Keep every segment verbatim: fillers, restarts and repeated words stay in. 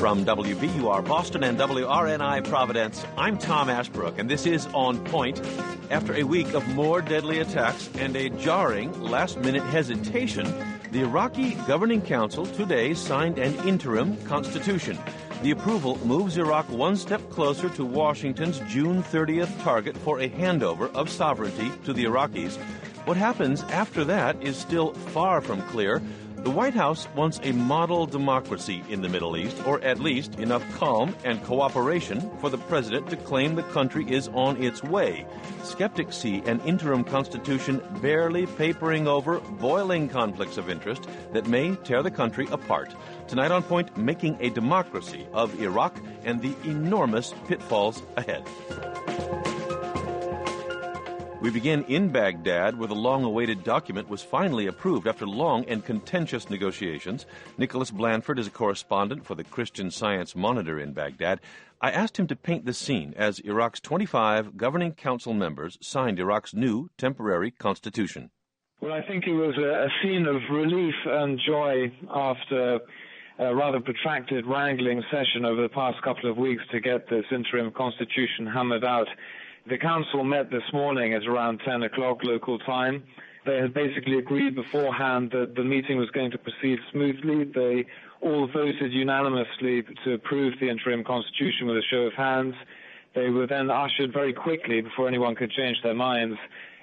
From W B U R Boston and W R N I Providence, I'm Tom Ashbrook, and this is On Point. After a week of more deadly attacks and a jarring last-minute hesitation, the Iraqi Governing Council today signed an interim constitution. The approval moves Iraq one step closer to Washington's June thirtieth target for a handover of sovereignty to the Iraqis. What happens after that is still far from clear. The White House wants a model democracy in the Middle East, or at least enough calm and cooperation for the president to claim the country is on its way. Skeptics see an interim constitution barely papering over boiling conflicts of interest that may tear the country apart. Tonight on Point, making a democracy of Iraq and the enormous pitfalls ahead. We begin in Baghdad, where the long-awaited document was finally approved after long and contentious negotiations. Nicholas Blanford is a correspondent for the Christian Science Monitor in Baghdad. I asked him to paint the scene as Iraq's twenty-five governing council members signed Iraq's new temporary constitution. Well, I think it was a, a scene of relief and joy after a rather protracted wrangling session over the past couple of weeks to get this interim constitution hammered out. The council met this morning at around ten o'clock local time. They had basically agreed beforehand that the meeting was going to proceed smoothly. They all voted unanimously to approve the interim constitution with a show of hands. They were then ushered very quickly, before anyone could change their minds,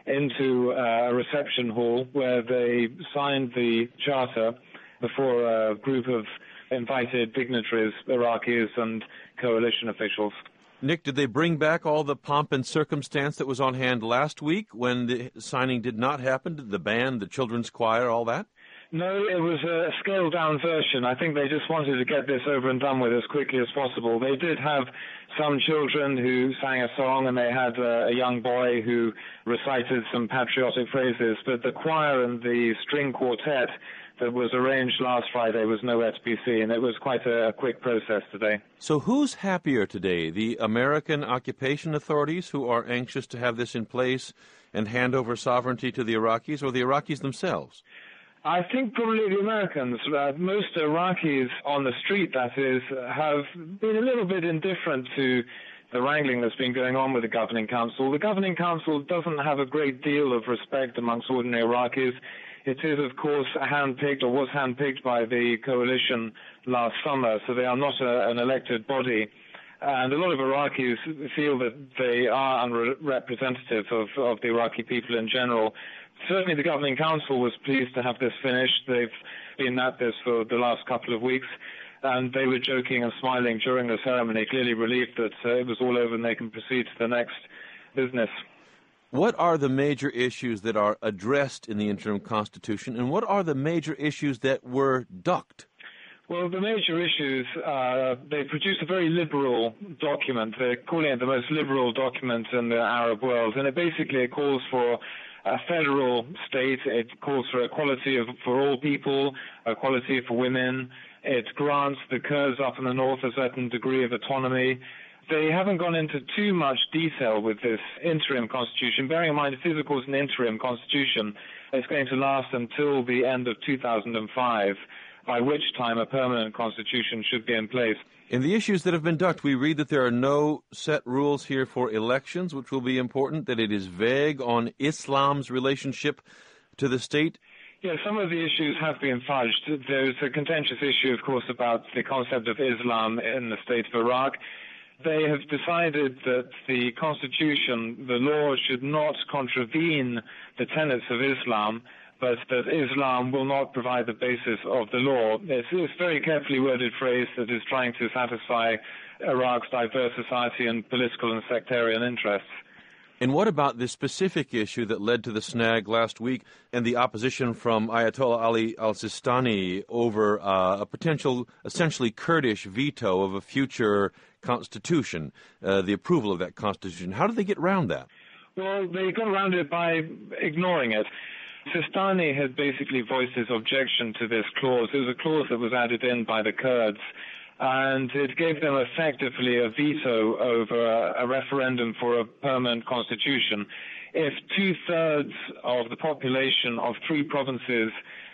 into uh, a reception hall where they signed the charter before a group of invited dignitaries, Iraqis and coalition officials. Nick, did they bring back all the pomp and circumstance that was on hand last week when the signing did not happen? The band, the children's choir, all that? No, it was a scaled-down version. I think they just wanted to get this over and done with as quickly as possible. They did have some children who sang a song, and they had a, a young boy who recited some patriotic phrases, but the choir and the string quartet that was arranged last Friday was nowhere to be seen. It was quite a, a quick process today. So who's happier today, the American occupation authorities who are anxious to have this in place and hand over sovereignty to the Iraqis, or the Iraqis themselves? I think probably the Americans. Uh, most Iraqis on the street, that is, have been a little bit indifferent to the wrangling that's been going on with the Governing Council. The Governing Council doesn't have a great deal of respect amongst ordinary Iraqis. It is, of course, handpicked, or was handpicked by the coalition last summer, so they are not a, an elected body. And a lot of Iraqis feel that they are unrepresentative of, of the Iraqi people in general. Certainly the Governing Council was pleased to have this finished. They've been at this for the last couple of weeks, and they were joking and smiling during the ceremony, clearly relieved that uh, it was all over and they can proceed to the next business. What are the major issues that are addressed in the interim constitution, and what are the major issues that were ducked? Well, the major issues, uh, they produced a very liberal document. They're calling it the most liberal document in the Arab world, and it basically it calls for a federal state. It calls for equality of, for all people, equality for women. It grants the Kurds up in the north a certain degree of autonomy. They haven't gone into too much detail with this interim constitution, bearing in mind if this was an interim constitution, it's going to last until the end of two thousand five, by which time a permanent constitution should be in place. In the issues that have been ducked, we read that there are no set rules here for elections, which will be important, that it is vague on Islam's relationship to the state. Yeah, some of the issues have been fudged. There's a contentious issue, of course, about the concept of Islam in the state of Iraq. They have decided that the constitution, the law, should not contravene the tenets of Islam, but that Islam will not provide the basis of the law. It's a very carefully worded phrase that is trying to satisfy Iraq's diverse society and political and sectarian interests. And what about the specific issue that led to the snag last week and the opposition from Ayatollah Ali al-Sistani over uh, a potential, essentially Kurdish veto of a future constitution, uh, the approval of that constitution? How did they get around that? Well, they got around it by ignoring it. Sistani had basically voiced his objection to this clause. It was a clause that was added in by the Kurds, and it gave them effectively a veto over a, a referendum for a permanent constitution. If two-thirds of the population of three provinces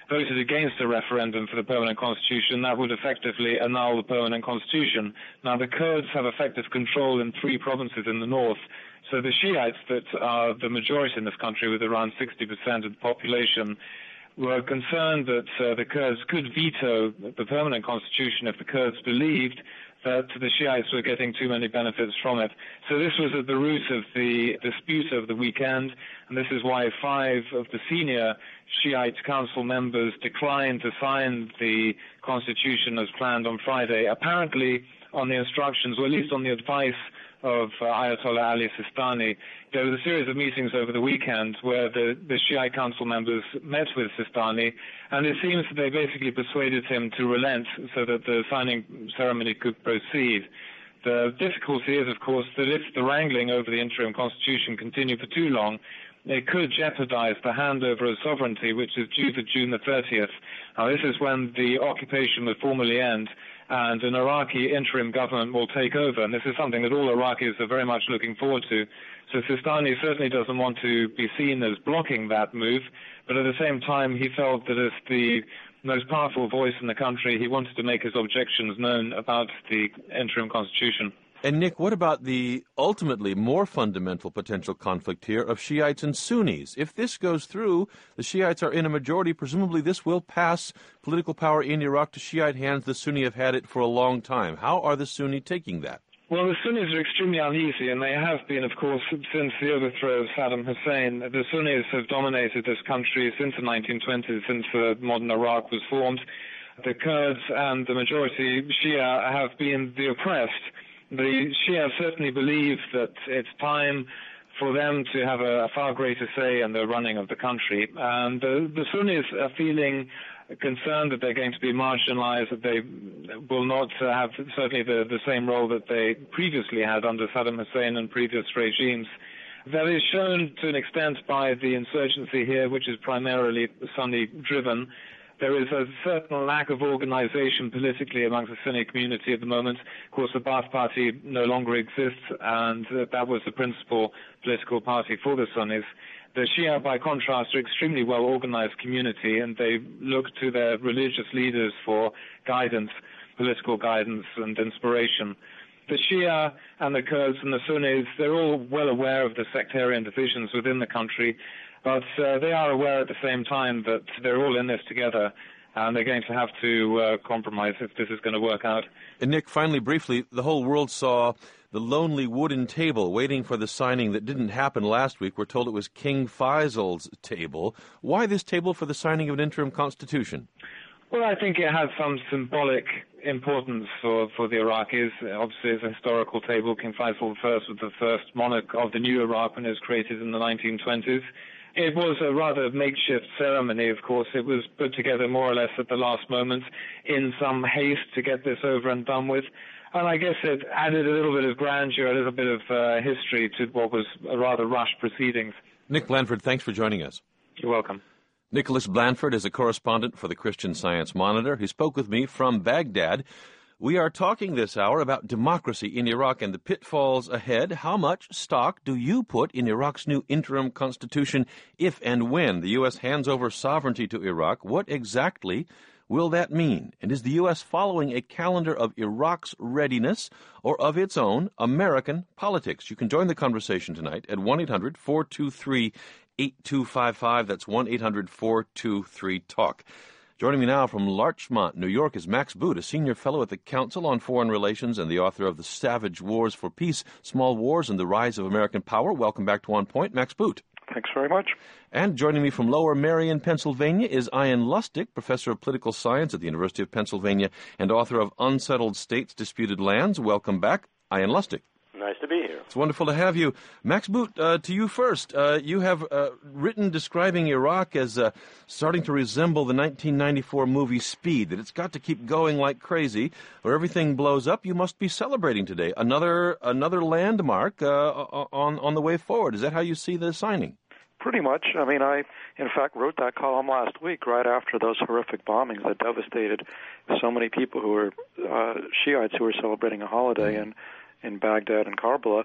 voted against a referendum for the permanent constitution, that would effectively annul the permanent constitution. Now, the Kurds have effective control in three provinces in the north, so the Shiites that are the majority in this country, with around sixty percent of the population, were concerned that uh, the Kurds could veto the permanent constitution if the Kurds believed that the Shiites were getting too many benefits from it. So this was at the root of the dispute over the weekend, and this is why five of the senior Shiite council members declined to sign the constitution as planned on Friday, apparently on the instructions, or at least on the advice of uh, Ayatollah Ali Sistani. There was a series of meetings over the weekend where the, the Shiite council members met with Sistani, and it seems that they basically persuaded him to relent so that the signing ceremony could proceed. The difficulty is, of course, that if the wrangling over the interim constitution continued for too long, it could jeopardize the handover of sovereignty, which is due for June the thirtieth. Now, this is when the occupation would formally end, and an Iraqi interim government will take over, and this is something that all Iraqis are very much looking forward to. So Sistani certainly doesn't want to be seen as blocking that move, but at the same time he felt that as the most powerful voice in the country, he wanted to make his objections known about the interim constitution. And Nick, what about the ultimately more fundamental potential conflict here of Shiites and Sunnis? If this goes through, the Shiites are in a majority. Presumably this will pass political power in Iraq to Shiite hands. The Sunni have had it for a long time. How are the Sunni taking that? Well, the Sunnis are extremely uneasy, and they have been, of course, since the overthrow of Saddam Hussein. The Sunnis have dominated this country since the nineteen twenties, since uh, modern Iraq was formed. The Kurds and the majority Shia have been the oppressed. The Shia certainly believe that it's time for them to have a, a far greater say in the running of the country. And the, the Sunnis are feeling concerned that they're going to be marginalized, that they will not uh, have certainly the, the same role that they previously had under Saddam Hussein and previous regimes. That is shown to an extent by the insurgency here, which is primarily Sunni-driven. There is a certain lack of organization politically amongst the Sunni community at the moment. Of course, the Ba'ath Party no longer exists, and uh, that was the principal political party for the Sunnis. The Shia, by contrast, are extremely well-organized community, and they look to their religious leaders for guidance, political guidance and inspiration. The Shia and the Kurds and the Sunnis, they're all well aware of the sectarian divisions within the country, but uh, they are aware at the same time that they're all in this together, and they're going to have to uh, compromise if this is going to work out. And Nick, finally, briefly, the whole world saw the lonely wooden table waiting for the signing that didn't happen last week. We're told it was King Faisal's table. Why this table for the signing of an interim constitution? Well, I think it has some symbolic importance for, for the Iraqis. Obviously, it's a historical table. King Faisal the First was the first monarch of the new Iraq when it was created in the nineteen twenties. It was a rather makeshift ceremony, of course. It was put together more or less at the last moment in some haste to get this over and done with. And I guess it added a little bit of grandeur, a little bit of uh, history to what was a rather rushed proceedings. Nick Blanford, thanks for joining us. You're welcome. Nicholas Blanford is a correspondent for the Christian Science Monitor. He spoke with me from Baghdad. We are talking this hour about democracy in Iraq and the pitfalls ahead. How much stock do you put in Iraq's new interim constitution if and when the U S hands over sovereignty to Iraq? What exactly will that mean? And is the U S following a calendar of Iraq's readiness or of its own American politics? You can join the conversation tonight at one eight hundred four two three eight two five five. That's one eight hundred four two three talk. Joining me now from Larchmont, New York, is Max Boot, a senior fellow at the Council on Foreign Relations and the author of The Savage Wars for Peace, Small Wars and the Rise of American Power. Welcome back to On Point, Max Boot. Thanks very much. And joining me from Lower Merion, Pennsylvania, is Ian Lustig, professor of political science at the University of Pennsylvania and author of Unsettled States, Disputed Lands. Welcome back, Ian Lustig. Nice to be here. It's wonderful to have you. Max Boot, uh, to you first. Uh, you have uh, written describing Iraq as uh, starting to resemble the nineteen ninety-four movie Speed, that it's got to keep going like crazy, or everything blows up. You must be celebrating today. Another another landmark uh, on, on the way forward. Is that how you see the signing? Pretty much. I mean, I, in fact, wrote that column last week right after those horrific bombings that devastated so many people who were uh, Shiites who were celebrating a holiday in, in Baghdad and Karbala.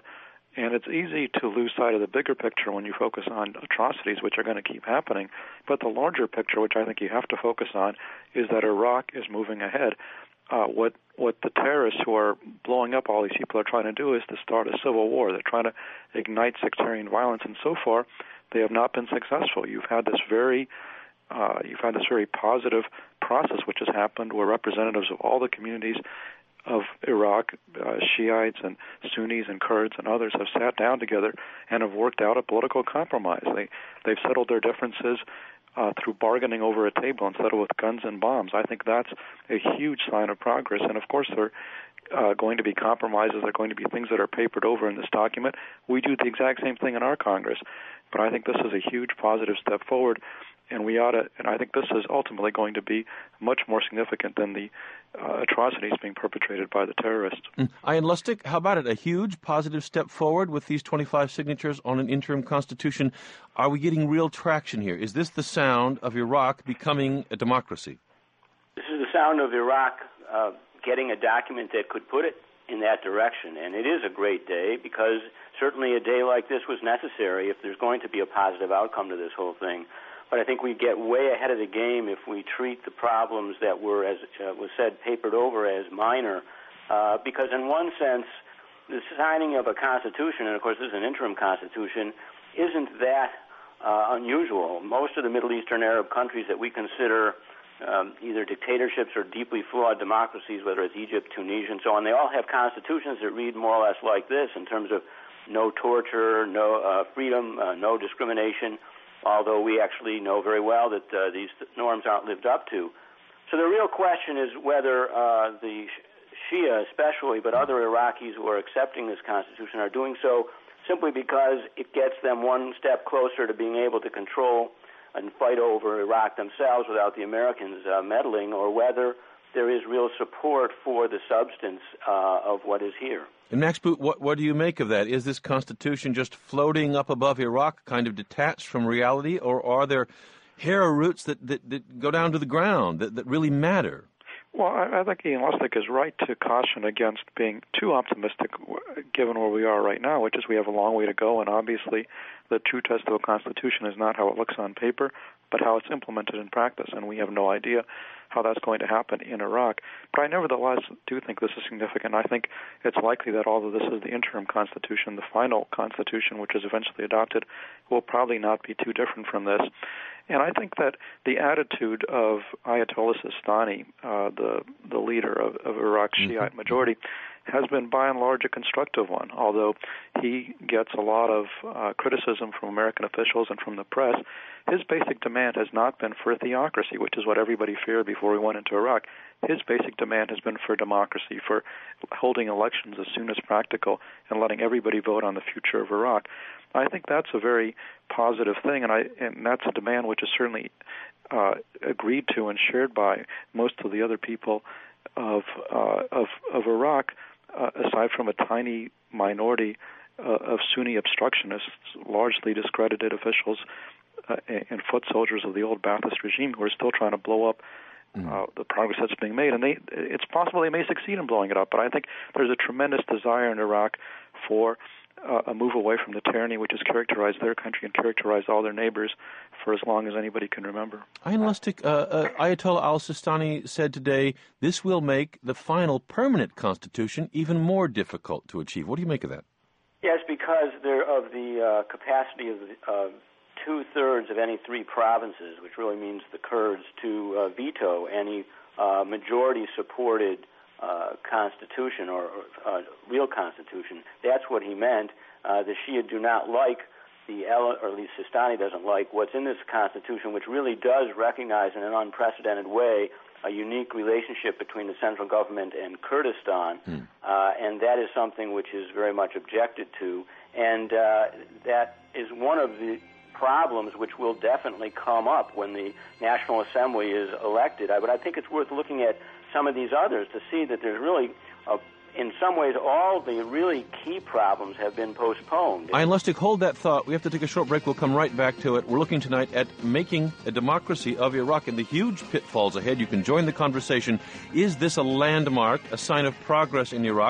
And it's easy to lose sight of the bigger picture when you focus on atrocities, which are going to keep happening. But the larger picture, which I think you have to focus on, is that Iraq is moving ahead. Uh, what what the terrorists who are blowing up all these people are trying to do is to start a civil war. They're trying to ignite sectarian violence, and so far they have not been successful. You've had this very uh, you've had this very positive process which has happened, where representatives of all the communities of Iraq, uh, Shiites and Sunnis and Kurds and others, have sat down together and have worked out a political compromise. They they've settled their differences Uh, through bargaining over a table instead of with guns and bombs. I think that's a huge sign of progress. And of course, there are uh, going to be compromises. There are going to be things that are papered over in this document. We do the exact same thing in our Congress. But I think this is a huge positive step forward. And we ought to, and I think this is ultimately going to be much more significant than the uh, atrocities being perpetrated by the terrorists. Mm. Ian Lustig, how about it? A huge positive step forward with these twenty-five signatures on an interim constitution. Are we getting real traction here? Is this the sound of Iraq becoming a democracy? This is the sound of Iraq uh, getting a document that could put it in that direction. And it is a great day, because certainly a day like this was necessary if there's going to be a positive outcome to this whole thing. But I think we get way ahead of the game if we treat the problems that were, as uh, was said, papered over as minor. Uh, because in one sense, the signing of a constitution, and of course this is an interim constitution, isn't that uh, unusual. Most of the Middle Eastern Arab countries that we consider um, either dictatorships or deeply flawed democracies, whether it's Egypt, Tunisia, and so on, they all have constitutions that read more or less like this in terms of no torture, no uh, freedom, uh, no discrimination, although we actually know very well that uh, these norms aren't lived up to. So the real question is whether uh, the Shia especially, but other Iraqis who are accepting this constitution, are doing so simply because it gets them one step closer to being able to control and fight over Iraq themselves without the Americans uh, meddling, or whether there is real support for the substance uh, of what is here. And Max Boot, what, what do you make of that? Is this constitution just floating up above Iraq, kind of detached from reality, or are there hair roots that, that, that go down to the ground, that, that really matter? Well, I, I think Ian Lustig is right to caution against being too optimistic given where we are right now, which is we have a long way to go, and obviously the true test of a constitution is not how it looks on paper, but how it's implemented in practice, and we have no idea how that's going to happen in Iraq. But I nevertheless do think this is significant. I think it's likely that although this is the interim constitution, the final constitution, which is eventually adopted, will probably not be too different from this. And I think that the attitude of Ayatollah Sistani, uh, the the leader of, of Iraq's Shiite majority, has been by and large a constructive one, although he gets a lot of uh, criticism from American officials and from the press. His basic demand has not been for a theocracy, which is what everybody feared before we went into Iraq. His basic demand has been for democracy, for holding elections as soon as practical and letting everybody vote on the future of Iraq. I think that's a very positive thing, and I and that's a demand which is certainly uh, agreed to and shared by most of the other people of uh, of, of Iraq, uh, aside from a tiny minority uh, of Sunni obstructionists, largely discredited officials uh, and foot soldiers of the old Ba'athist regime who are still trying to blow up uh, the progress that's being made. And they, it's possible they may succeed in blowing it up, but I think there's a tremendous desire in Iraq for Uh, a move away from the tyranny which has characterized their country and characterized all their neighbors for as long as anybody can remember. Ian Lustig, uh, uh, Ayatollah al-Sistani said today, this will make the final permanent constitution even more difficult to achieve. What do you make of that? Yes, because they're of the uh, capacity of uh, two-thirds of any three provinces, which really means the Kurds, to uh, veto any uh, majority-supported Uh, constitution or uh, real constitution. That's what he meant. Uh, the Shia do not like the, or at least Sistani doesn't like what's in this constitution, which really does recognize in an unprecedented way a unique relationship between the central government and Kurdistan, mm. uh, and that is something which is very much objected to, and uh, that is one of the problems which will definitely come up when the National Assembly is elected. I, but I think it's worth looking at some of these others to see that there's really, a, in some ways, all the really key problems have been postponed. Ian Lustig, hold that thought. We have to take a short break. We'll come right back to it. We're looking tonight at making a democracy of Iraq and the huge pitfalls ahead. You can join the conversation. Is this a landmark, a sign of progress in Iraq?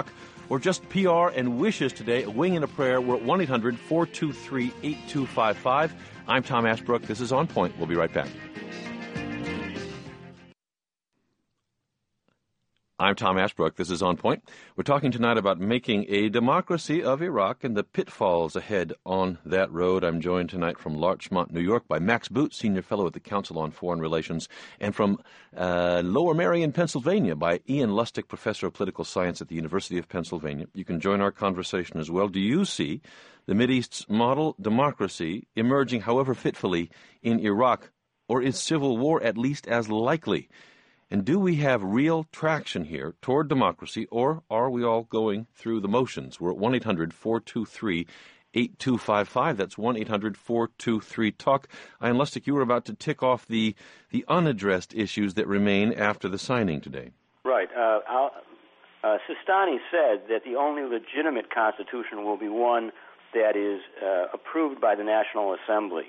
or just P R and wishes today, a wing and a prayer. We're at one eight hundred four two three eight two five five. I'm Tom Ashbrook. This is On Point. We'll be right back. I'm Tom Ashbrook. This is On Point. We're talking tonight about making a democracy of Iraq and the pitfalls ahead on that road. I'm joined tonight from Larchmont, New York, by Max Boot, Senior Fellow at the Council on Foreign Relations, and from uh, Lower Merion, Pennsylvania, by Ian Lustig, Professor of Political Science at the University of Pennsylvania. You can join our conversation as well. Do you see the Mideast's model democracy emerging, however fitfully, in Iraq, or is civil war at least as likely? And do we have real traction here toward democracy, or are we all going through the motions? We're at one eight hundred four two three eight two five five. That's one eight hundred four two three talk. Ian Lustig, you were about to tick off the, the unaddressed issues that remain after the signing today. Right. Uh, uh, Sistani said that the only legitimate constitution will be one that is uh, approved by the National Assembly.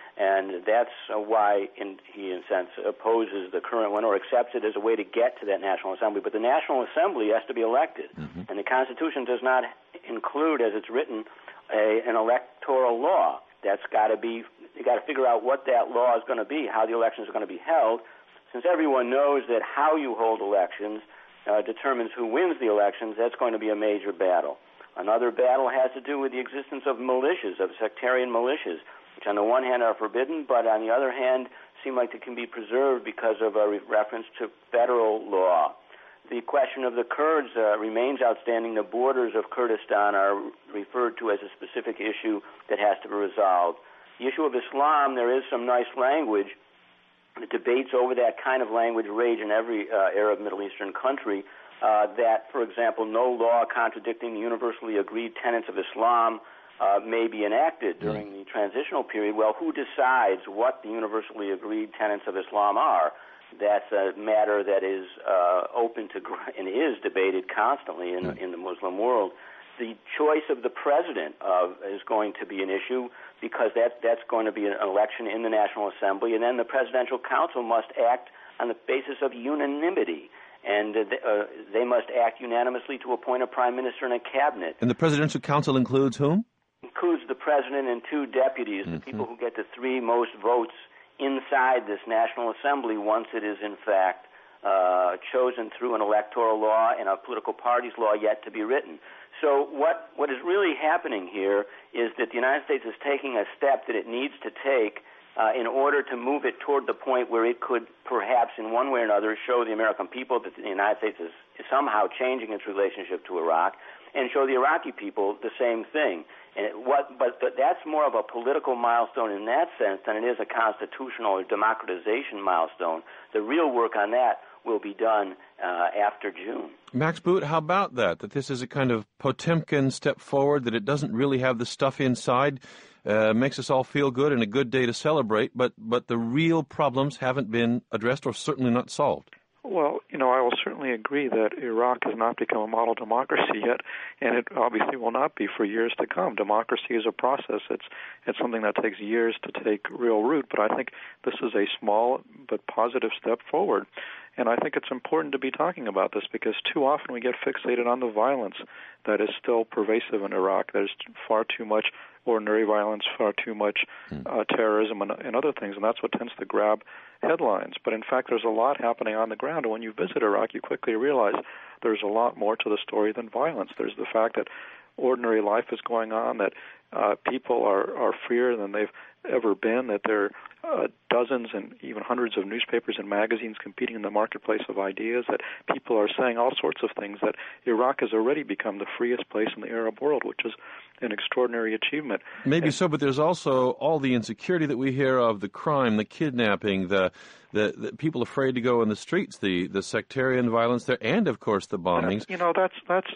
And that's uh, why in, he, in a sense, opposes the current one or accepts it as a way to get to that National Assembly. But the National Assembly has to be elected. Mm-hmm. And the Constitution does not include, as it's written, a, an electoral law. That's got to be, you got to figure out what that law is going to be, how the elections are going to be held. Since everyone knows that how you hold elections uh, determines who wins the elections, that's going to be a major battle. Another battle has to do with the existence of militias, of sectarian militias, which on the one hand are forbidden, but on the other hand seem like they can be preserved because of a re- reference to federal law. The question of the Kurds uh, remains outstanding. The borders of Kurdistan are referred to as a specific issue that has to be resolved. The issue of Islam, there is some nice language. The debates over that kind of language rage in every uh, Arab Middle Eastern country, uh, that, for example, no law contradicting the universally agreed tenets of Islam Uh, may be enacted during the transitional period. Well, who decides what the universally agreed tenets of Islam are? That's a matter that is uh, open to and is debated constantly in, in the Muslim world. The choice of the president of, is going to be an issue because that, that's going to be an election in the National Assembly, and then the Presidential Council must act on the basis of unanimity. And uh, uh, they must act unanimously to appoint a prime minister and a cabinet. And the Presidential Council includes whom? Includes the president and two deputies, mm-hmm. the people who get the three most votes inside this National Assembly once it is, in fact, uh, chosen through an electoral law and a political parties law yet to be written. So what, what is really happening here is that the United States is taking a step that it needs to take uh, in order to move it toward the point where it could perhaps in one way or another show the American people that the United States is, is somehow changing its relationship to Iraq, and show the Iraqi people the same thing. And it, what, but, but that's more of a political milestone in that sense than it is a constitutional or democratization milestone. The real work on that will be done uh, after June. Max Boot, how about that? That this is a kind of Potemkin step forward, that it doesn't really have the stuff inside, uh, makes us all feel good and a good day to celebrate, but, but the real problems haven't been addressed or certainly not solved. Well, you know, I will certainly agree that Iraq has not become a model democracy yet, and it obviously will not be for years to come. Democracy is a process. It's it's something that takes years to take real root, but I think this is a small but positive step forward. And I think it's important to be talking about this because too often we get fixated on the violence that is still pervasive in Iraq. There's far too much ordinary violence, far too much uh, terrorism and, and other things, and that's what tends to grab headlines. But in fact, there's a lot happening on the ground, and when you visit Iraq, you quickly realize there's a lot more to the story than violence. There's the fact that ordinary life is going on, that uh, people are, are freer than they've ever been, that there are uh, dozens and even hundreds of newspapers and magazines competing in the marketplace of ideas, that people are saying all sorts of things, that Iraq has already become the freest place in the Arab world, which is an extraordinary achievement. Maybe and, so, but there's also all the insecurity that we hear of, the crime, the kidnapping, the the, the people afraid to go in the streets, the, the sectarian violence there, and, of course, the bombings. Uh, you know, that's that's.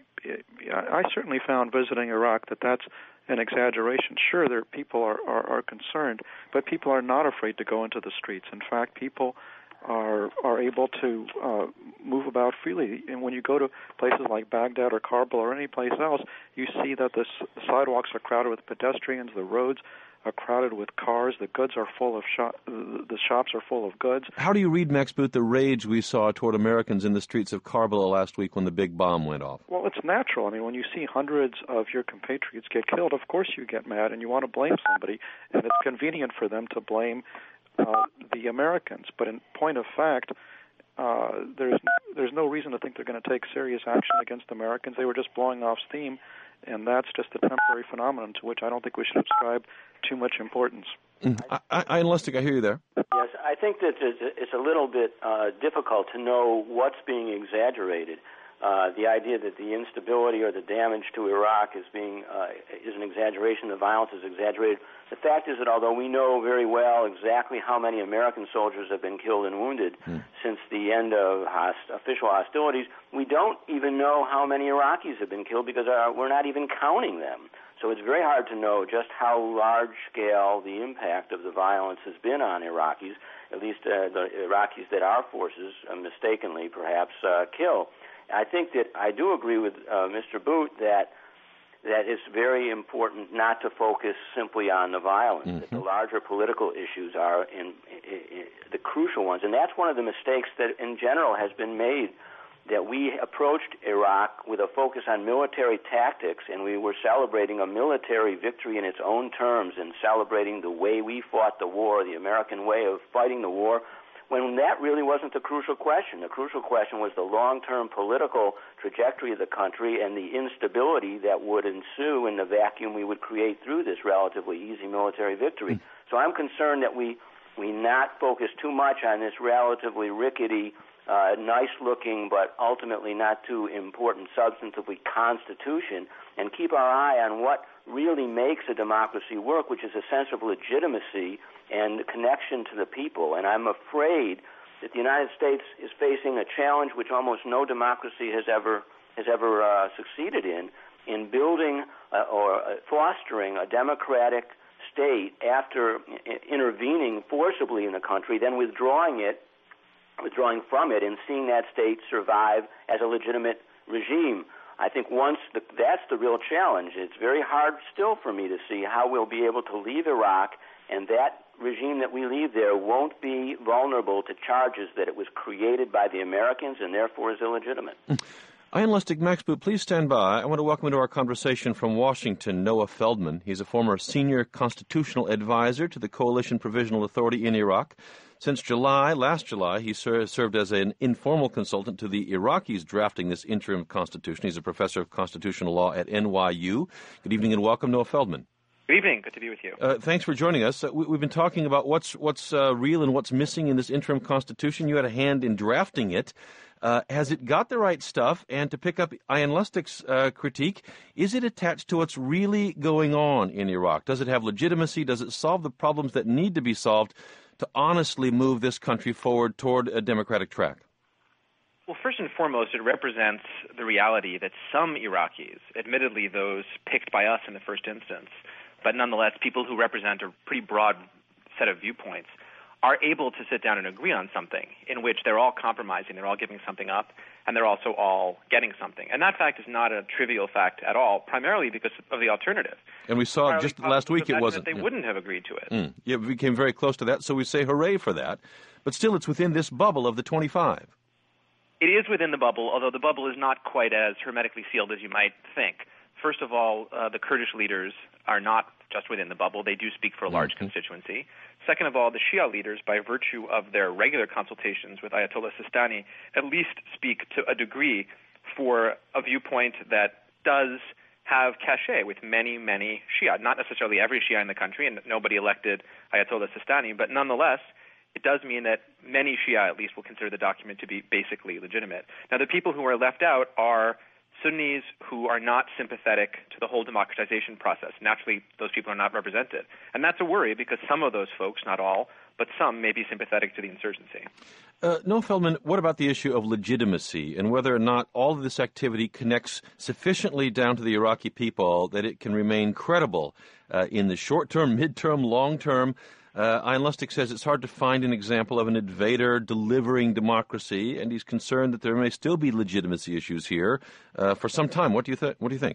I certainly found visiting Iraq that that's an exaggeration. Sure, there people are, are, are concerned, but people are not afraid to go into the streets. In fact, people are are able to uh, move about freely. And when you go to places like Baghdad or Kabul or any place else, you see that the sidewalks are crowded with pedestrians, the roads are crowded with cars. The goods are full of shop. The shops are full of goods. How do you read, Max Boot, the rage we saw toward Americans in the streets of Karbala last week when the big bomb went off? Well, it's natural. I mean, when you see hundreds of your compatriots get killed, of course you get mad and you want to blame somebody, and it's convenient for them to blame uh, the Americans. But in point of fact, uh, there's there's no reason to think they're going to take serious action against Americans. They were just blowing off steam, and that's just a temporary phenomenon to which I don't think we should ascribe too much importance. Mm. I, I, Ian Lustig, I hear you there. Yes, I think that it's a little bit uh, difficult to know what's being exaggerated. Uh, the idea that the instability or the damage to Iraq is being uh, is an exaggeration, the violence is exaggerated. The fact is that although we know very well exactly how many American soldiers have been killed and wounded mm. since the end of host- official hostilities, we don't even know how many Iraqis have been killed because uh, we're not even counting them. So it's very hard to know just how large-scale the impact of the violence has been on Iraqis, at least uh, the Iraqis that our forces uh, mistakenly perhaps uh, kill. I think that I do agree with uh, Mister Boot that that it's very important not to focus simply on the violence, mm-hmm. that the larger political issues are in, in, in the crucial ones. And that's one of the mistakes that in general has been made, that we approached Iraq with a focus on military tactics, and we were celebrating a military victory in its own terms and celebrating the way we fought the war, the American way of fighting the war, when that really wasn't the crucial question. The crucial question was the long-term political trajectory of the country and the instability that would ensue in the vacuum we would create through this relatively easy military victory. Mm. So I'm concerned that we, we not focus too much on this relatively rickety, uh, nice-looking, but ultimately not too important substantively constitution, and keep our eye on what really makes a democracy work, which is a sense of legitimacy and connection to the people. And I'm afraid that the United States is facing a challenge which almost no democracy has ever has ever uh, succeeded in, in building uh, or uh, fostering a democratic state after I- intervening forcibly in the country, then withdrawing it, withdrawing from it, and seeing that state survive as a legitimate regime. I think once the, that's the real challenge. It's very hard still for me to see how we'll be able to leave Iraq, and that regime that we leave there won't be vulnerable to charges that it was created by the Americans and therefore is illegitimate. Ian Lustig, Max Boot, please stand by. I want to welcome into our conversation from Washington, Noah Feldman. He's a former senior constitutional advisor to the Coalition Provisional Authority in Iraq. Since July, last July, he ser- served as an informal consultant to the Iraqis drafting this interim constitution. He's a professor of constitutional law at N Y U. Good evening and welcome, Noah Feldman. Good evening. Good to be with you. Uh, thanks for joining us. Uh, we, we've been talking about what's what's uh, real and what's missing in this interim constitution. You had a hand in drafting it. Uh, has it got the right stuff? And to pick up Ian Lustig's uh, critique, is it attached to what's really going on in Iraq? Does it have legitimacy? Does it solve the problems that need to be solved to honestly move this country forward toward a democratic track? Well, first and foremost, it represents the reality that some Iraqis, admittedly those picked by us in the first instance, but nonetheless people who represent a pretty broad set of viewpoints, are able to sit down and agree on something in which they're all compromising, they're all giving something up, and they're also all getting something. And that fact is not a trivial fact at all, primarily because of the alternative. And we saw primarily just last week it wasn't. That they yeah. wouldn't have agreed to it. Mm. Yeah, we came very close to that, so we say hooray for that. But still, it's within this bubble of the twenty-five. It is within the bubble, although the bubble is not quite as hermetically sealed as you might think. First of all, uh, the Kurdish leaders are not just within the bubble. They do speak for a large mm-hmm. constituency. Second of all, the Shia leaders, by virtue of their regular consultations with Ayatollah Sistani, at least speak to a degree for a viewpoint that does have cachet with many, many Shia. Not necessarily every Shia in the country, and nobody elected Ayatollah Sistani, but nonetheless, it does mean that many Shia at least will consider the document to be basically legitimate. Now, the people who are left out are Sunnis who are not sympathetic to the whole democratization process. Naturally, those people are not represented. And that's a worry because some of those folks, not all, but some may be sympathetic to the insurgency. Uh, Noah Feldman, what about the issue of legitimacy and whether or not all of this activity connects sufficiently down to the Iraqi people that it can remain credible uh, in the short term, mid-term, long-term? Uh, Ian Lustig says it's hard to find an example of an invader delivering democracy, and he's concerned that there may still be legitimacy issues here uh, for some time. What do you think? What do you think?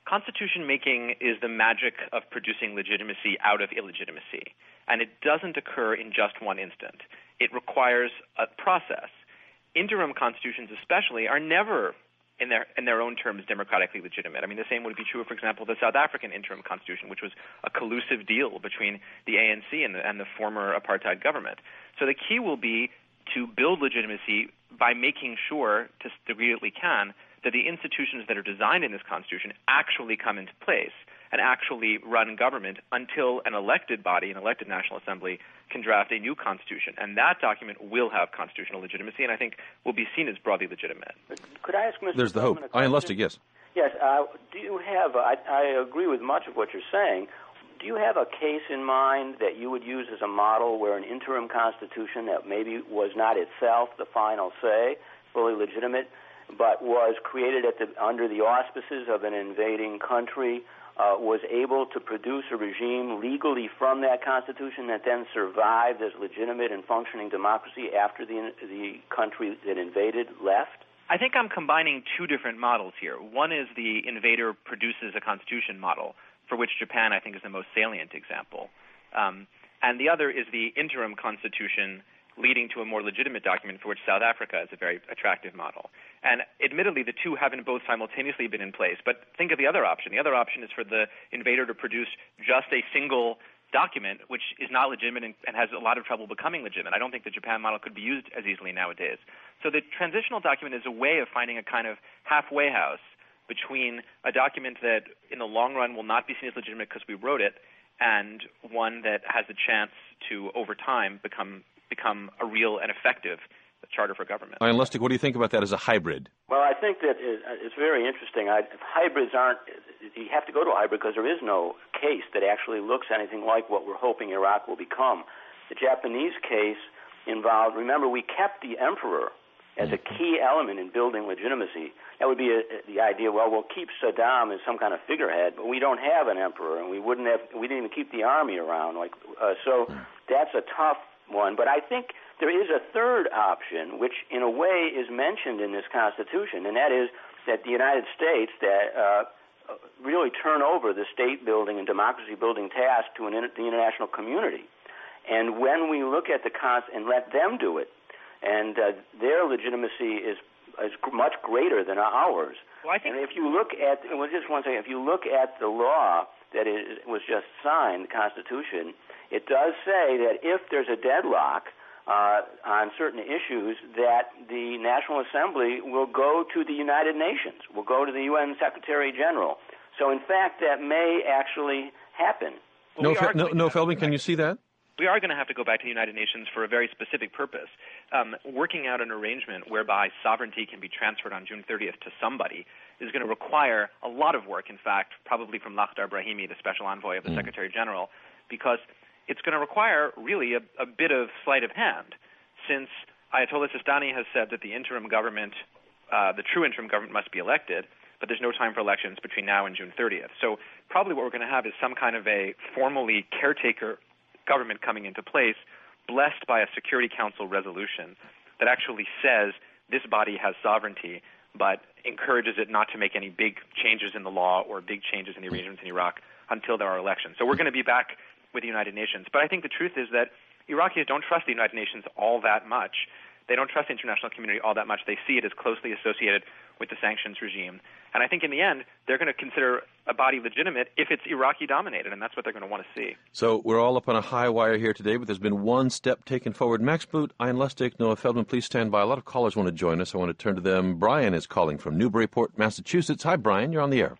Constitution making is the magic of producing legitimacy out of illegitimacy, and it doesn't occur in just one instant. It requires a process. Interim constitutions especially are never in their in their own terms democratically legitimate. I mean, the same would be true, for example, of the South African interim constitution, which was a collusive deal between the A N C and the, and the former apartheid government. So the key will be to build legitimacy by making sure, to the degree that we can, that the institutions that are designed in this constitution actually come into place and actually run government until an elected body, an elected National Assembly, can draft a new constitution. And that document will have constitutional legitimacy, and I think will be seen as broadly legitimate. Could I ask Mister There's the hope. Ian Lustig, yes. Yes. Uh, do you have, uh, I, I agree with much of what you're saying. Do you have a case in mind that you would use as a model where an interim constitution that maybe was not itself the final say, fully legitimate, but was created at the, under the auspices of an invading country, uh, was able to produce a regime legally from that constitution that then survived as legitimate and functioning democracy after the, the country that invaded left? I think I'm combining two different models here. One is the invader produces a constitution model, for which Japan, I think, is the most salient example. Um, and the other is the interim constitution leading to a more legitimate document, for which South Africa is a very attractive model. And admittedly, the two haven't both simultaneously been in place. But think of the other option. The other option is for the invader to produce just a single document, which is not legitimate and, and has a lot of trouble becoming legitimate. I don't think the Japan model could be used as easily nowadays. So the transitional document is a way of finding a kind of halfway house between a document that in the long run will not be seen as legitimate because we wrote it and one that has a chance to, over time, become become a real and effective charter for government. Ian Lustig, what do you think about that as a hybrid? Well, I think that it's very interesting. I, hybrids aren't, you have to go to a hybrid because there is no case that actually looks anything like what we're hoping Iraq will become. The Japanese case involved, remember, we kept the emperor as a key element in building legitimacy. That would be a, the idea, well, we'll keep Saddam as some kind of figurehead, but we don't have an emperor, and we wouldn't have, we didn't even keep the army around. Like, uh, so that's a tough one. But I think there is a third option, which in a way is mentioned in this Constitution, and that is that the United States that uh, really turn over the state-building and democracy-building task to an inter- the international community. And when we look at the Const- and let them do it, and uh, their legitimacy is is much greater than ours. Well, I think and if you look at, well, just one second, if you look at the law that is, was just signed, the Constitution, it does say that if there's a deadlock uh, on certain issues, that the National Assembly will go to the United Nations, will go to the U N Secretary General. So, in fact, that may actually happen. Well, no, we no, no Feldman, can you see that? We are going to have to go back to the United Nations for a very specific purpose. Um, working out an arrangement whereby sovereignty can be transferred on June thirtieth to somebody is going to require a lot of work, in fact, probably from Lakhdar Brahimi, the special envoy of the mm. Secretary General, because it's going to require really a, a bit of sleight of hand, since Ayatollah Sistani has said that the interim government, uh, the true interim government must be elected, but there's no time for elections between now and June thirtieth. So probably what we're going to have is some kind of a formally caretaker government coming into place, blessed by a Security Council resolution that actually says this body has sovereignty, but encourages it not to make any big changes in the law or big changes in the arrangements in Iraq until there are elections. So we're going to be back with the United Nations. But I think the truth is that Iraqis don't trust the United Nations all that much. They don't trust the international community all that much. They see it as closely associated with the sanctions regime. And I think in the end, they're going to consider a body legitimate if it's Iraqi-dominated, and that's what they're going to want to see. So we're all up on a high wire here today, but there's been one step taken forward. Max Boot, Ian Lustig, Noah Feldman, please stand by. A lot of callers want to join us. I want to turn to them. Brian is calling from Newburyport, Massachusetts. Hi, Brian. You're on the air.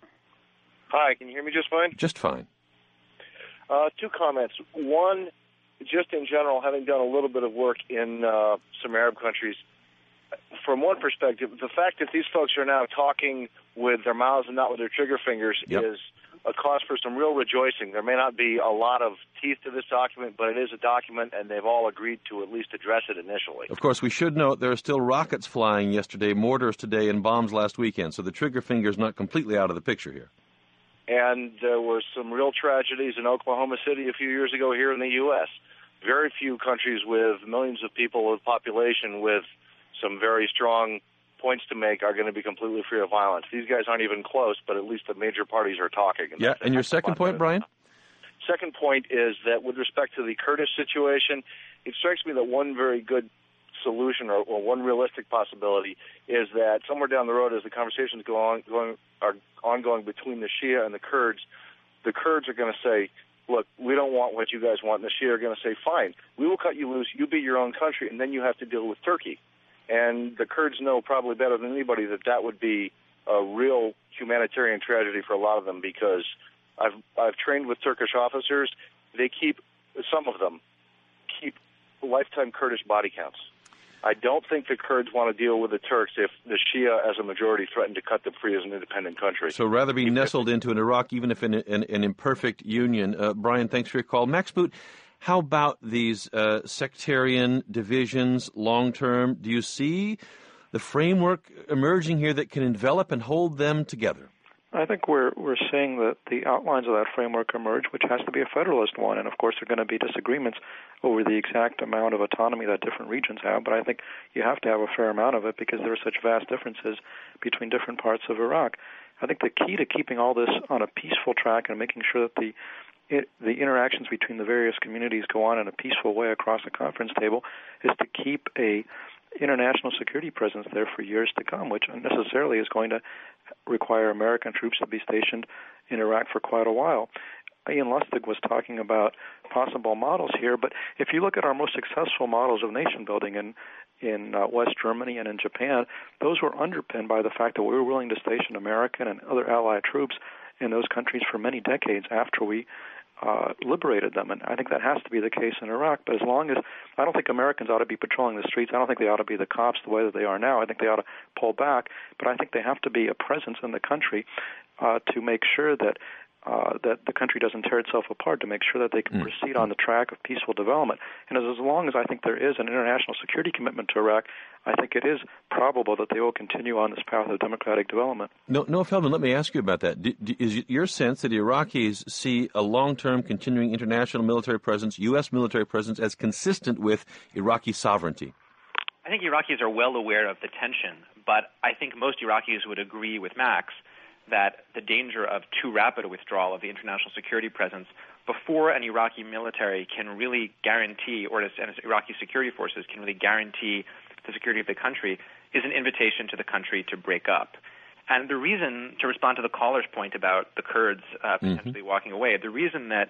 Hi. Can you hear me just fine? Just fine. Uh, two comments. One, just in general, having done a little bit of work in uh, some Arab countries, from one perspective, the fact that these folks are now talking with their mouths and not with their trigger fingers yep. is a cause for some real rejoicing. There may not be a lot of teeth to this document, but it is a document, and they've all agreed to at least address it initially. Of course, we should note there are still rockets flying yesterday, mortars today, and bombs last weekend, so the trigger finger is not completely out of the picture here. And there were some real tragedies in Oklahoma City a few years ago here in the U S Very few countries with millions of people with population with some very strong points to make are going to be completely free of violence. These guys aren't even close, but at least the major parties are talking. And yeah, and your second point, Brian? Second point is that with respect to the Kurdish situation, it strikes me that one very good solution or, or one realistic possibility is that somewhere down the road, as the conversations go on, going, are ongoing between the Shia and the Kurds, the Kurds are going to say, look, we don't want what you guys want. And the Shia are going to say, fine, we will cut you loose. You be your own country, and then you have to deal with Turkey. And the Kurds know probably better than anybody that that would be a real humanitarian tragedy for a lot of them, because I've I've trained with Turkish officers. They keep, some of them, keep lifetime Kurdish body counts. I don't think the Kurds want to deal with the Turks if the Shia, as a majority, threaten to cut them free as an independent country. So rather be nestled into an Iraq, even if in an, an imperfect union. Uh, Brian, thanks for your call. Max Boot, how about these uh, sectarian divisions long-term? Do you see the framework emerging here that can envelop and hold them together? I think we're we're seeing that the outlines of that framework emerge, which has to be a federalist one. And, of course, there are going to be disagreements over the exact amount of autonomy that different regions have. But I think you have to have a fair amount of it because there are such vast differences between different parts of Iraq. I think the key to keeping all this on a peaceful track and making sure that the it, the interactions between the various communities go on in a peaceful way across the conference table is to keep a international security presence there for years to come, which unnecessarily is going to require American troops to be stationed in Iraq for quite a while. Ian Lustig was talking about possible models here, but if you look at our most successful models of nation building in in uh, West Germany and in Japan, those were underpinned by the fact that we were willing to station American and other allied troops in those countries for many decades after we Uh, liberated them, and I think that has to be the case in Iraq. But as long as, I don't think Americans ought to be patrolling the streets. I don't think they ought to be the cops the way that they are now. I think they ought to pull back, but I think they have to be a presence in the country uh, to make sure that uh, that the country doesn't tear itself apart, to make sure that they can mm. proceed on the track of peaceful development. And as, as long as I think there is an international security commitment to Iraq, I think it is probable that they will continue on this path of democratic development. No, Noah Feldman, let me ask you about that. Do, do, is your sense that Iraqis see a long-term continuing international military presence, U S military presence, as consistent with Iraqi sovereignty? I think Iraqis are well aware of the tension, but I think most Iraqis would agree with Max that the danger of too rapid a withdrawal of the international security presence before an Iraqi military can really guarantee, or an Iraqi security forces can really guarantee the security of the country, is an invitation to the country to break up. And the reason, to respond to the caller's point about the Kurds uh, potentially mm-hmm. walking away, the reason that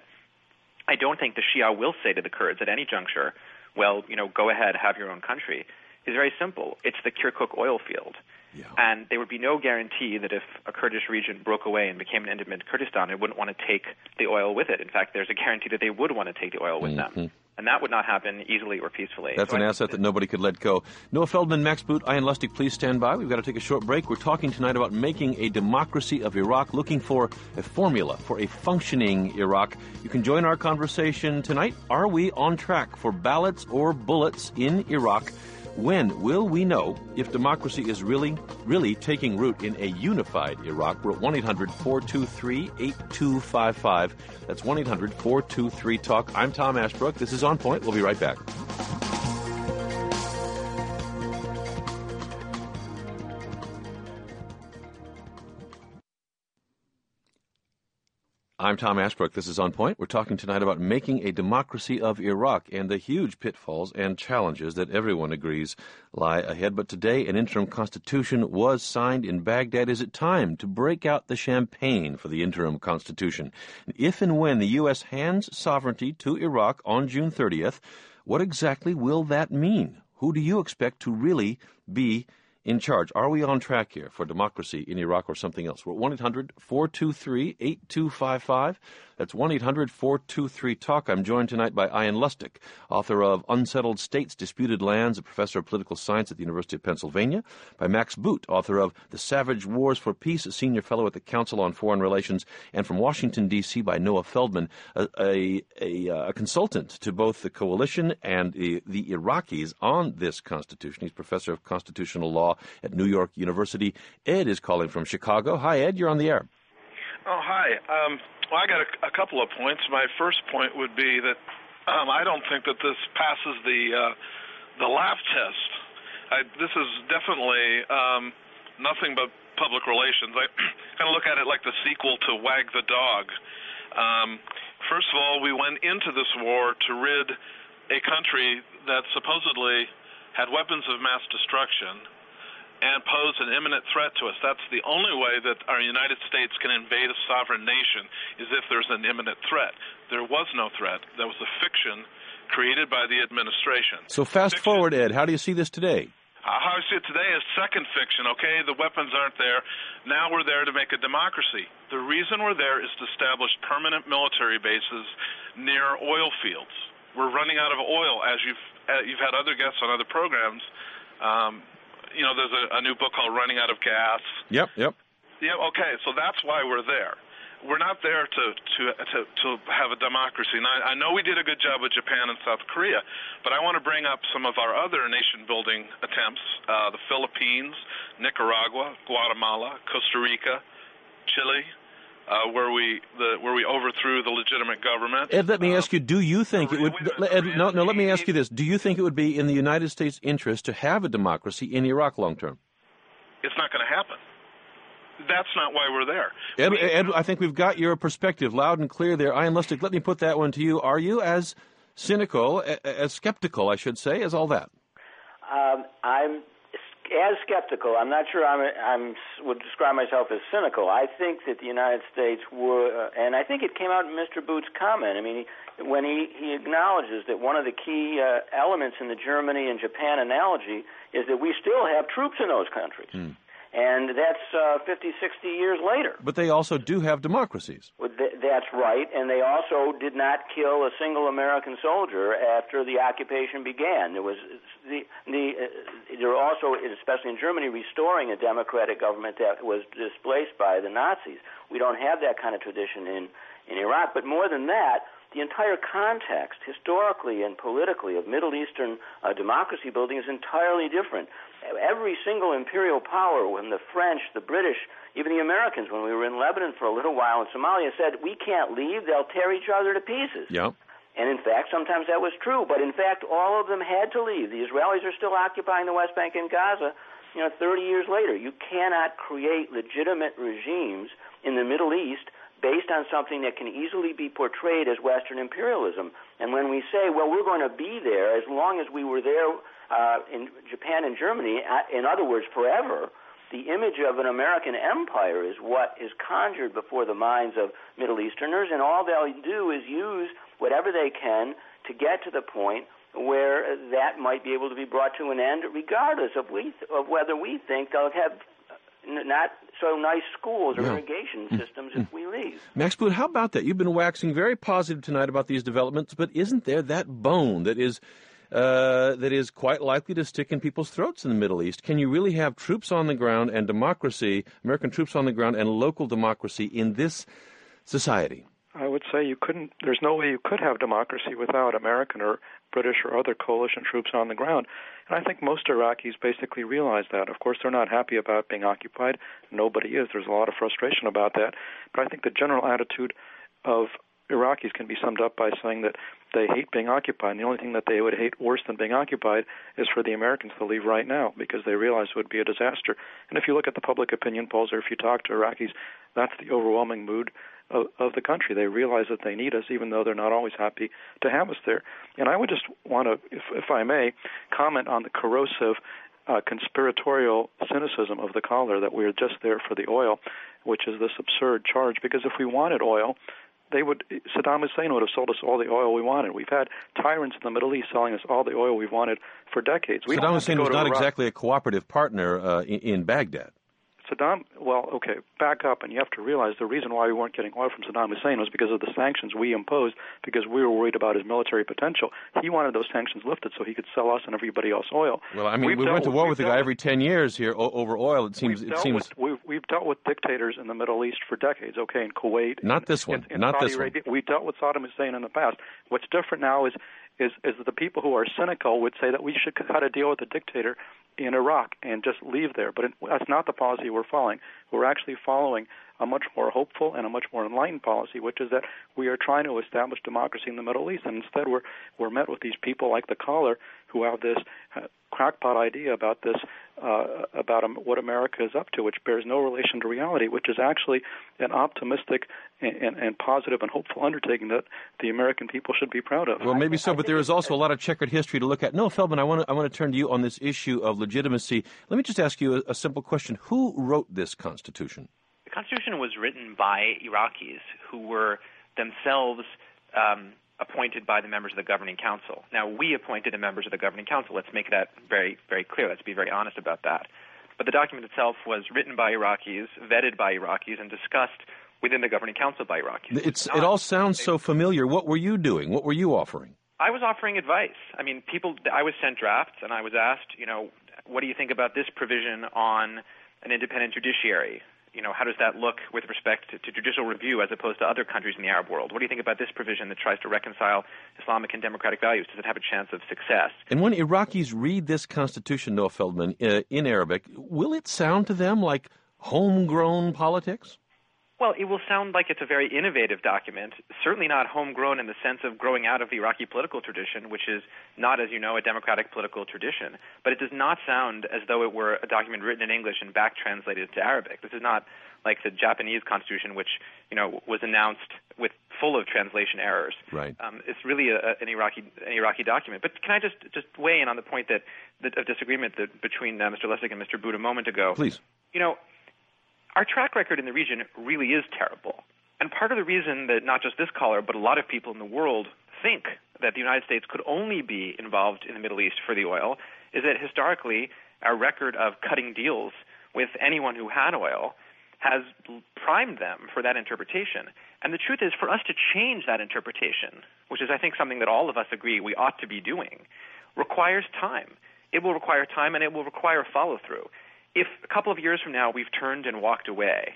I don't think the Shia will say to the Kurds at any juncture, well, you know, go ahead, have your own country, is very simple. It's the Kirkuk oil field. Yeah. And there would be no guarantee that if a Kurdish region broke away and became an independent Kurdistan, it wouldn't want to take the oil with it. In fact, there's a guarantee that they would want to take the oil with mm-hmm. them. And that would not happen easily or peacefully. That's so an I asset that nobody could let go. Noah Feldman, Max Boot, Ian Lustig, please stand by. We've got to take a short break. We're talking tonight about making a democracy of Iraq, looking for a formula for a functioning Iraq. You can join our conversation tonight. Are we on track for ballots or bullets in Iraq? When will we know if democracy is really, really taking root in a unified Iraq? We're at one eight hundred four two three eight two five five. That's one eight hundred four two three talk. I'm Tom Ashbrook. This is On Point. We'll be right back. I'm Tom Ashbrook. This is On Point. We're talking tonight about making a democracy of Iraq and the huge pitfalls and challenges that everyone agrees lie ahead. But today, an interim constitution was signed in Baghdad. Is it time to break out the champagne for the interim constitution? If and when the U S hands sovereignty to Iraq on June thirtieth, what exactly will that mean? Who do you expect to really be in charge? Are we on track here for democracy in Iraq or something else? We're at one eight hundred four two three eight two five five. That's one eight hundred four two three talk. I'm joined tonight by Ian Lustig, author of Unsettled States, Disputed Lands, a professor of political science at the University of Pennsylvania, by Max Boot, author of The Savage Wars for Peace, a senior fellow at the Council on Foreign Relations, and from Washington, D C, by Noah Feldman, a, a, a, a consultant to both the coalition and the, the Iraqis on this constitution. He's professor of constitutional law at New York University. Ed is calling from Chicago. Hi, Ed. You're on the air. Oh, hi. Um, well, I got a, a couple of points. My first point would be that um, I don't think that this passes the uh, the laugh test. I, this is definitely um, nothing but public relations. I kind of look at it like the sequel to Wag the Dog. Um, first of all, we went into this war to rid a country that supposedly had weapons of mass destruction and pose an imminent threat to us. That's the only way that our United States can invade a sovereign nation, is if there's an imminent threat. There was no threat. That was a fiction created by the administration. So fast fiction, forward, Ed, how do you see this today? Uh, how I see it today is second fiction, okay? The weapons aren't there. Now we're there to make a democracy. The reason we're there is to establish permanent military bases near oil fields. We're running out of oil, as you've, uh, you've had other guests on other programs. Um, You know, there's a, a new book called Running Out of Gas. Yep, yep. Yeah, okay, so that's why we're there. We're not there to to to, to have a democracy. And I, I know we did a good job with Japan and South Korea, but I want to bring up some of our other nation-building attempts, uh, the Philippines, Nicaragua, Guatemala, Costa Rica, Chile, Uh, where we the, where we overthrew the legitimate government. Ed, let me uh, ask you: do you think it would? Ed, no, no. Let me ask you this: do you think it would be in the United States' interest to have a democracy in Iraq long term? It's not going to happen. That's not why we're there. Ed, we, Ed, I think we've got your perspective loud and clear there. Ian Lustig, let me put that one to you. Are you as cynical, as skeptical, I should say, as all that? Um, I'm as skeptical. I'm not sure I'm, I'm would describe myself as cynical. I think that the United States would, uh, and I think it came out in Mister Booth's comment. I mean, he, when he, he acknowledges that one of the key uh, elements in the Germany and Japan analogy is that we still have troops in those countries. Mm. And that's uh, fifty, sixty years later. But they also do have democracies. Well, th- that's right, and they also did not kill a single American soldier after the occupation began. There was the the uh, there were also, especially in Germany, restoring a democratic government that was displaced by the Nazis. We don't have that kind of tradition in, in Iraq. But more than that, the entire context, historically and politically, of Middle Eastern uh, democracy building is entirely different. Every single imperial power, when the French, the British, even the Americans, when we were in Lebanon for a little while, and Somalia said, we can't leave, they'll tear each other to pieces. Yeah. And in fact, sometimes that was true. But in fact, all of them had to leave. The Israelis are still occupying the West Bank and Gaza, you know, thirty years later. You cannot create legitimate regimes in the Middle East based on something that can easily be portrayed as Western imperialism. And when we say, well, we're going to be there as long as we were there uh, in Japan and Germany, in other words, forever, the image of an American empire is what is conjured before the minds of Middle Easterners, and all they'll do is use whatever they can to get to the point where that might be able to be brought to an end, regardless of, we, of whether we think they'll have not so nice schools or yeah. irrigation systems mm-hmm. if we leave. Max Boot, how about that? You've been waxing very positive tonight about these developments, but isn't there that bone that is uh, that is quite likely to stick in people's throats in the Middle East? Can you really have troops on the ground and democracy, American troops on the ground and local democracy in this society? I would say you couldn't. There's no way you could have democracy without American or British or other coalition troops on the ground. And I think most Iraqis basically realize that. Of course, they're not happy about being occupied. Nobody is. There's a lot of frustration about that. But I think the general attitude of Iraqis can be summed up by saying that they hate being occupied. And the only thing that they would hate worse than being occupied is for the Americans to leave right now, because they realize it would be a disaster. And if you look at the public opinion polls, or if you talk to Iraqis, that's the overwhelming mood of, of the country. They realize that they need us, even though they're not always happy to have us there. And I would just want to, if, if I may, comment on the corrosive uh, conspiratorial cynicism of the caller that we're just there for the oil, which is this absurd charge, because if we wanted oil, they would, Saddam Hussein would have sold us all the oil we wanted. We've had tyrants in the Middle East selling us all the oil we've wanted for decades. We Saddam Hussein was not Iraq. exactly a cooperative partner uh, in, in Baghdad. Saddam, well, okay, back up, and you have to realize the reason why we weren't getting oil from Saddam Hussein was because of the sanctions we imposed, because we were worried about his military potential. He wanted those sanctions lifted so he could sell us and everybody else oil. Well, I mean, we've we went to war with the guy with, every ten years here o- over oil. It seems. We've it dealt seems. With, we've, we've dealt with dictators in the Middle East for decades. Okay, in Kuwait. Not in, this one. In, in Not Saudi this Arabia. one. We dealt with Saddam Hussein in the past. What's different now is. Is, is that the people who are cynical would say that we should cut a deal with the dictator in Iraq and just leave there. But it, that's not the policy we're following. We're actually following a much more hopeful and a much more enlightened policy, which is that we are trying to establish democracy in the Middle East. And instead we're, we're met with these people like the caller who have this uh, crackpot idea about this, uh, about um, what America is up to, which bears no relation to reality, which is actually an optimistic and, and, and positive and hopeful undertaking that the American people should be proud of. Well, maybe so, but there is also a lot of checkered history to look at. Noah Feldman, I want to I want to turn to you on this issue of legitimacy. Let me just ask you a, a simple question. Who wrote this Constitution? The Constitution was written by Iraqis who were themselves um, appointed by the members of the Governing Council. Now, we appointed the members of the Governing Council. Let's make that very, very clear. Let's be very honest about that. But the document itself was written by Iraqis, vetted by Iraqis, and discussed within the Governing Council by Iraqis. It's, it all sounds so familiar. What were you doing? What were you offering? I was offering advice. I mean, people. I was sent drafts, and I was asked, you know, what do you think about this provision on an independent judiciary? You know, how does that look with respect to, to judicial review as opposed to other countries in the Arab world? What do you think about this provision that tries to reconcile Islamic and democratic values? Does it have a chance of success? And when Iraqis read this Constitution, Noah Feldman, uh, in Arabic, will it sound to them like homegrown politics? Well, it will sound like it's a very innovative document, certainly not homegrown in the sense of growing out of the Iraqi political tradition, which is not, as you know, a democratic political tradition. But it does not sound as though it were a document written in English and back-translated to Arabic. This is not like the Japanese constitution, which, you know, was announced with full of translation errors. Right. Um, it's really a, an Iraqi an Iraqi document. But can I just, just weigh in on the point that, that of disagreement that, between uh, Mister Lessig and Mister Boot a moment ago? Please. You know, our track record in the region really is terrible. And part of the reason that not just this caller, but a lot of people in the world think that the United States could only be involved in the Middle East for the oil is that historically our record of cutting deals with anyone who had oil has primed them for that interpretation. And the truth is, for us to change that interpretation, which is I think something that all of us agree we ought to be doing, requires time. It will require time and it will require follow-through. If a couple of years from now we've turned and walked away,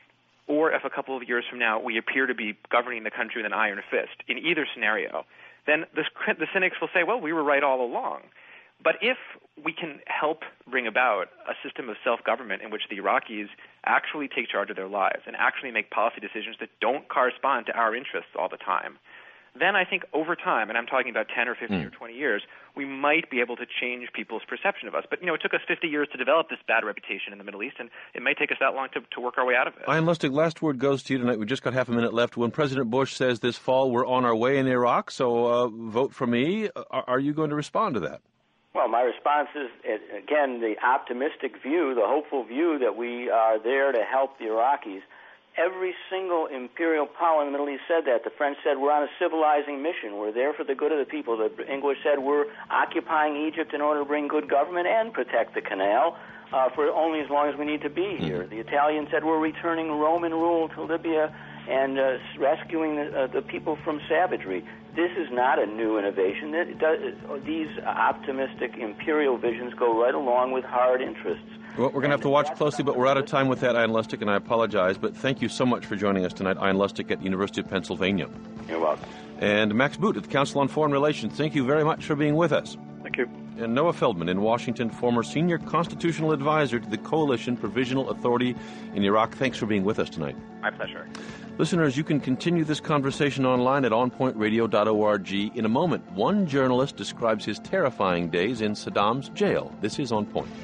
or if a couple of years from now we appear to be governing the country with an iron fist, in either scenario, then the, the cynics will say, well, we were right all along. But if we can help bring about a system of self-government in which the Iraqis actually take charge of their lives and actually make policy decisions that don't correspond to our interests all the time, then I think over time, and I'm talking about ten or fifteen mm. or twenty years, we might be able to change people's perception of us. But, you know, it took us fifty years to develop this bad reputation in the Middle East, and it may take us that long to, to work our way out of it. Ian Lustig, last word goes to you tonight. We've just got half a minute left. When President Bush says this fall we're on our way in Iraq, so uh, vote for me, are, are you going to respond to that? Well, my response is, again, the optimistic view, the hopeful view that we are there to help the Iraqis. Every single imperial power in the Middle East said that. The French said we're on a civilizing mission. We're there for the good of the people. The English said we're occupying Egypt in order to bring good government and protect the canal uh, for only as long as we need to be here. The Italians said we're returning Roman rule to Libya and uh, rescuing the, uh, the people from savagery. This is not a new innovation. It does, these optimistic imperial visions go right along with hard interests. Well, we're going to have to watch closely, but we're out of time with that, Ian Lustig, and I apologize. But thank you so much for joining us tonight, Ian Lustig at the University of Pennsylvania. You're welcome. And Max Boot at the Council on Foreign Relations, thank you very much for being with us. Thank you. And Noah Feldman in Washington, former senior constitutional advisor to the Coalition Provisional Authority in Iraq. Thanks for being with us tonight. My pleasure. Listeners, you can continue this conversation online at on point radio dot org. In a moment, one journalist describes his terrifying days in Saddam's jail. This is On Point.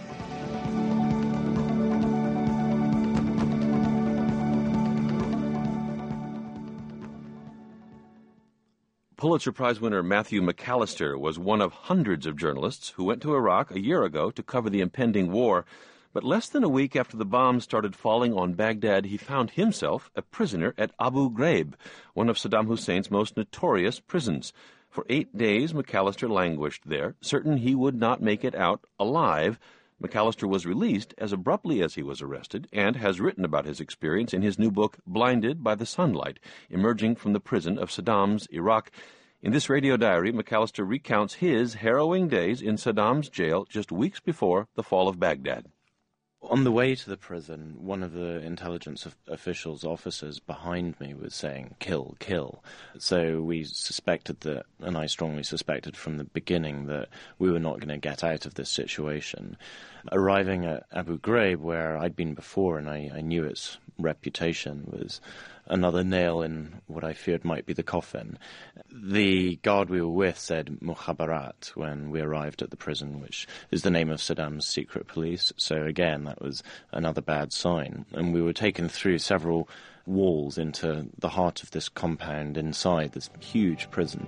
Pulitzer Prize winner Matthew McAllister was one of hundreds of journalists who went to Iraq a year ago to cover the impending war. But less than a week after the bombs started falling on Baghdad, he found himself a prisoner at Abu Ghraib, one of Saddam Hussein's most notorious prisons. For eight days, McAllister languished there, certain he would not make it out alive. McAllister was released as abruptly as he was arrested and has written about his experience in his new book, Blinded by the Sunlight, Emerging from the Prison of Saddam's Iraq. In this radio diary, McAllister recounts his harrowing days in Saddam's jail just weeks before the fall of Baghdad. On the way to the prison, one of the intelligence officials, officers behind me was saying, kill, kill. So we suspected that, and I strongly suspected from the beginning, that we were not going to get out of this situation. Arriving at Abu Ghraib, where I'd been before, and I, I knew its reputation was another nail in what I feared might be the coffin. The guard we were with said Mukhabarat when we arrived at the prison, which is the name of Saddam's secret police. So again, that was another bad sign. And we were taken through several walls into the heart of this compound inside this huge prison.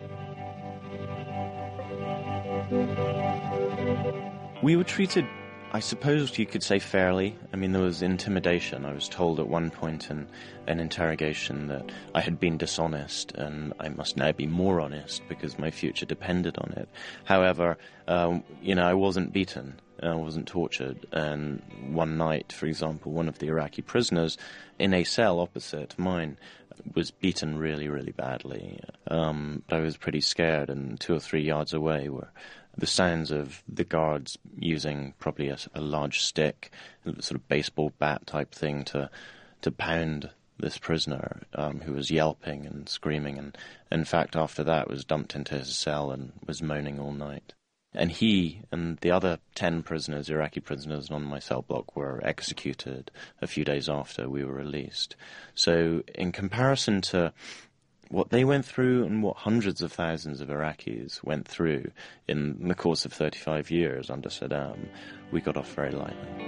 We were treated, I suppose you could say, fairly. I mean, there was intimidation. I was told at one point in an interrogation that I had been dishonest and I must now be more honest because my future depended on it. However, um, you know, I wasn't beaten. I wasn't tortured. And one night, for example, one of the Iraqi prisoners in a cell opposite mine was beaten really, really badly. Um, I was pretty scared, and two or three yards away were the sounds of the guards using probably a, a large stick, a sort of baseball bat type thing to to pound this prisoner um, who was yelping and screaming, and in fact after that was dumped into his cell and was moaning all night. And he and the other ten prisoners, Iraqi prisoners on my cell block, were executed a few days after we were released. So in comparison to what they went through and what hundreds of thousands of Iraqis went through in the course of thirty-five years under Saddam, we got off very lightly.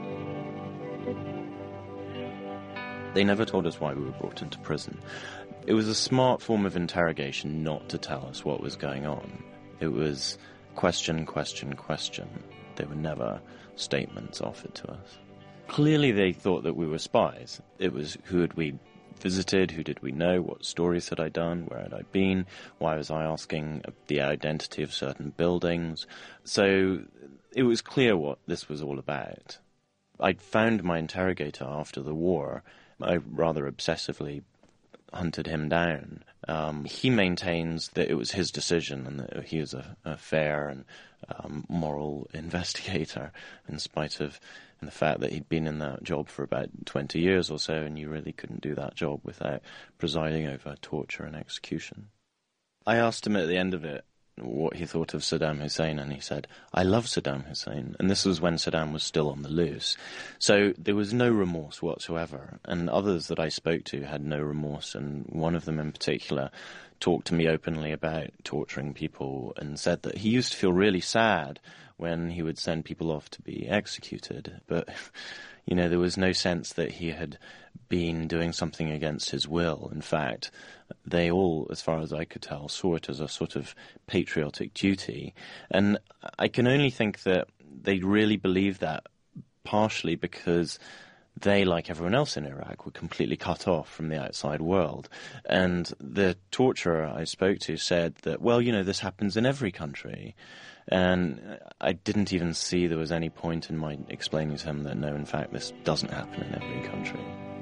They never told us why we were brought into prison. It was a smart form of interrogation not to tell us what was going on. It was question, question, question. There were never statements offered to us. Clearly they thought that we were spies. It was who had we visited, who did we know, what stories had I done, where had I been, why was I asking the identity of certain buildings. So it was clear what this was all about. I'd found my interrogator after the war. I rather obsessively hunted him down. Um, he maintains that it was his decision and that he was a, a fair and um, moral investigator, in spite of the fact that he'd been in that job for about twenty years or so, and you really couldn't do that job without presiding over torture and execution. I asked him at the end of it what he thought of Saddam Hussein, and he said, "I love Saddam Hussein." And this was when Saddam was still on the loose. So there was no remorse whatsoever, and others that I spoke to had no remorse, and one of them in particular talked to me openly about torturing people and said that he used to feel really sad when he would send people off to be executed, but you know, there was no sense that he had been doing something against his will. In fact, they all, as far as I could tell, saw it as a sort of patriotic duty. And I can only think that they really believed that partially because they, like everyone else in Iraq, were completely cut off from the outside world. And the torturer I spoke to said that, well, you know, this happens in every country. And I didn't even see there was any point in my explaining to him that, no, in fact, this doesn't happen in every country.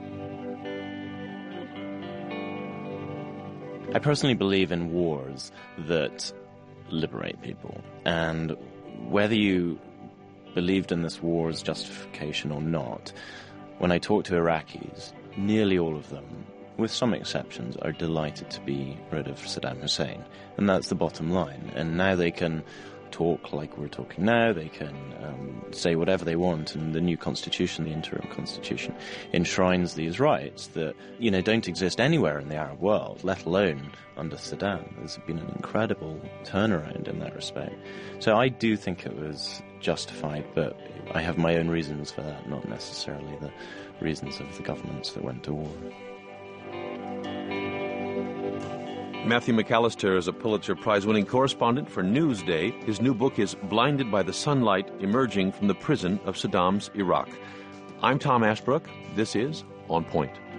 I personally believe in wars that liberate people. And whether you believed in this war's justification or not, when I talk to Iraqis, nearly all of them, with some exceptions, are delighted to be rid of Saddam Hussein. And that's the bottom line. And now they can talk like we're talking now, they can um, say whatever they want, and the new constitution, the interim constitution, enshrines these rights that, you know, don't exist anywhere in the Arab world, let alone under Saddam. There's been an incredible turnaround in that respect. So I do think it was justified, but I have my own reasons for that, not necessarily the reasons of the governments that went to war. Matthew McAllister is a Pulitzer Prize-winning correspondent for Newsday. His new book is Blinded by the Sunlight, Emerging from the Prison of Saddam's Iraq. I'm Tom Ashbrook. This is On Point.